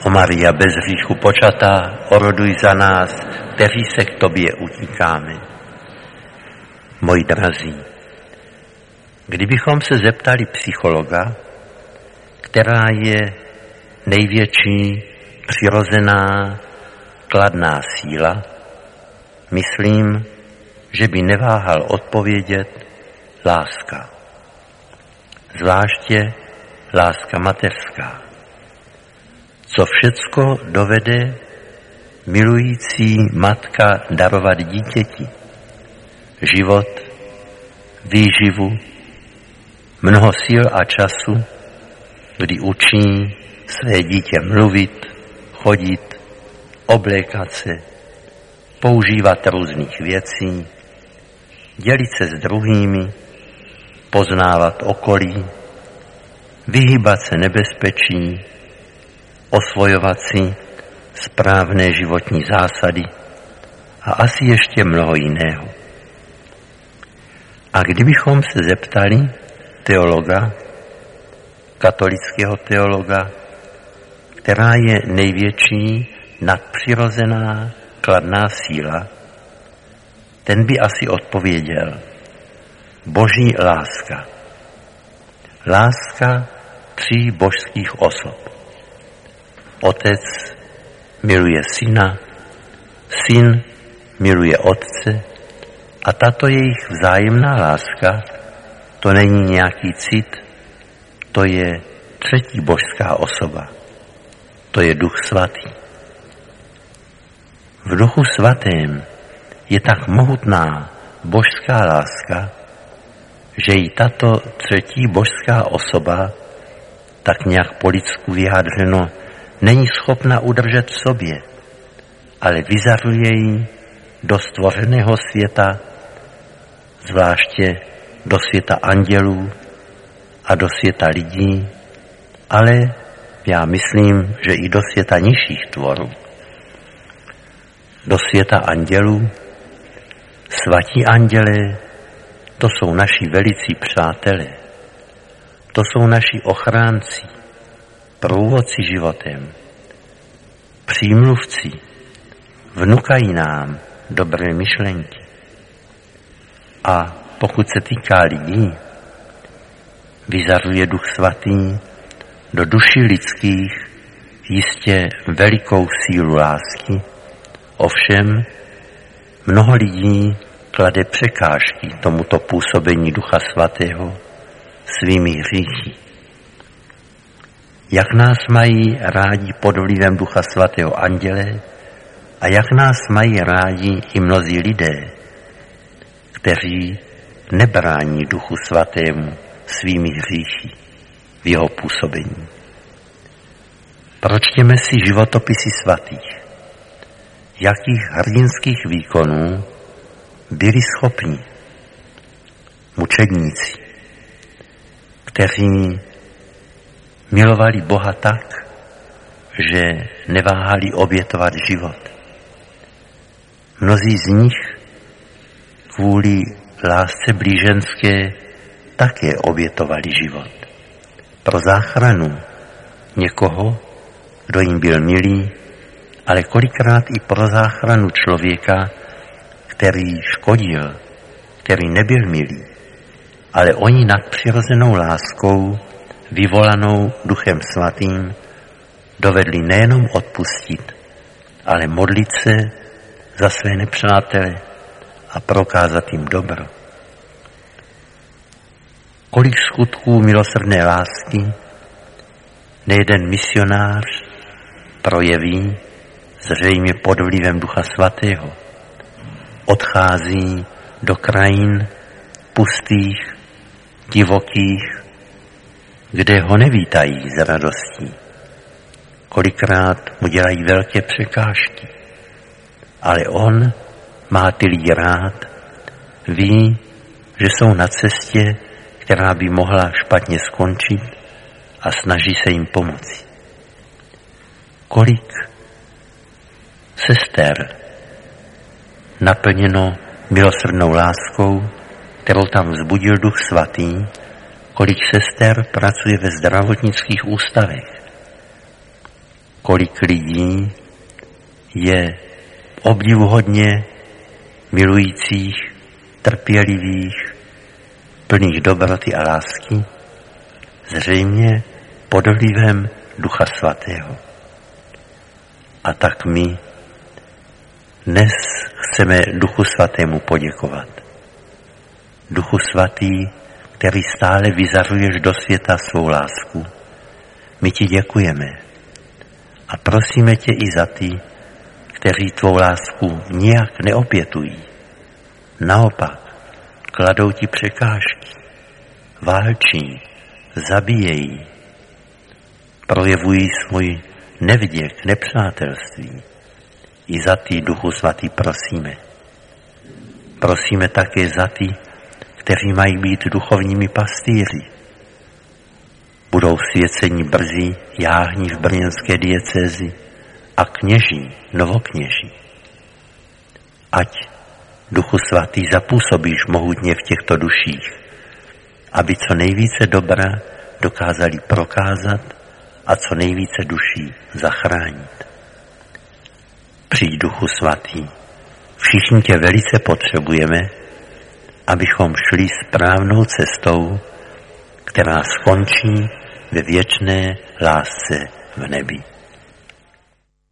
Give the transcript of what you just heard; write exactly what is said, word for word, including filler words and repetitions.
O Maria bez hříchu počatá, oroduj za nás, kteří se k tobě utíkáme. Moji drazí, kdybychom se zeptali psychologa, která je největší přirozená kladná síla, myslím, že by neváhal odpovědět láska. Zvláště láska mateřská. Co všecko dovede milující matka darovat dítěti? Život, výživu, mnoho sil a času, kdy učí své dítě mluvit, chodit, oblékat se, používat různých věcí, dělit se s druhými, poznávat okolí, vyhýbat se nebezpečí, osvojovat si správné životní zásady a asi ještě mnoho jiného. A kdybychom se zeptali teologa, katolického teologa, která je největší nadpřirozená kladná síla, ten by asi odpověděl: Boží láska. Láska tří božských osob. Otec miluje syna, syn miluje otce a tato jejich vzájemná láska, to není nějaký cit, to je třetí božská osoba. To je Duch Svatý. V Duchu Svatém je tak mohutná božská láska, že i tato třetí božská osoba, tak nějak po lidsku vyjádřeno, není schopna udržet v sobě, ale vyzaruje ji do stvořeného světa, zvláště do světa andělů a do světa lidí, ale já myslím, že i do světa nižších tvorů. Do světa andělů, svatí andělé, to jsou naši velicí přátelé, to jsou naši ochránci, průvodci životem, přímluvci, vnukají nám dobré myšlenky. A pokud se týká lidí, vyzaruje Duch Svatý do duší lidských jistě velikou sílu lásky, ovšem mnoho lidí klade překážky tomuto působení Ducha Svatého svými hříchy. Jak nás mají rádi pod vlivem Ducha Svatého andělé a jak nás mají rádi i mnozí lidé, kteří nebrání Duchu Svatému svými hříchy v jeho působení. Pročtěme si životopisy svatých, jakých hrdinských výkonů byli schopni mučedníci, kteří milovali Boha tak, že neváhali obětovat život. Mnozí z nich kvůli lásce blíženské také obětovali život. Pro záchranu někoho, kdo jim byl milý, ale kolikrát i pro záchranu člověka, který škodil, který nebyl milý, ale oni nadpřirozenou láskou, vyvolanou Duchem Svatým, dovedli nejenom odpustit, ale modlit se za své nepřátele a prokázat jim dobro. Kolik skutků milosrdné lásky nejeden misionář projeví zřejmě pod vlivem Ducha Svatého. Odchází do krajin pustých, divokých, kde ho nevítají s radostí. Kolikrát mu dělají velké překážky, ale on má ty lidi rád, ví, že jsou na cestě, která by mohla špatně skončit a snaží se jim pomoci. Kolik sester naplněno milosrdnou láskou, kterou tam vzbudil Duch Svatý, kolik sester pracuje ve zdravotnických ústavech. kolik lidí je obdivuhodně milujících, trpělivých, plných dobroty a lásky, zřejmě pod vlivem Ducha Svatého. A tak my dnes chceme Duchu Svatému poděkovat. Duchu Svatý, který stále vyzařuješ do světa svou lásku, my ti děkujeme a prosíme tě i za ty, kteří tvou lásku nijak neopětují. Naopak, kladou ti překážky, válčí, zabíjejí, projevují svůj nevděk, nepřátelství. I za ty, Duchu Svatý, prosíme. Prosíme také za ty, kteří mají být duchovními pastýři. Budou svěceni brzy jáhni v brněnské diecézi a kněží, novokněží. Ať, Duchu Svatý, zapůsobíš mohutně v těchto duších, aby co nejvíce dobra dokázali prokázat a co nejvíce duší zachránit. Přijď, Duchu Svatý, všichni tě velice potřebujeme, abychom šli správnou cestou, která skončí ve věčné lásce v nebi.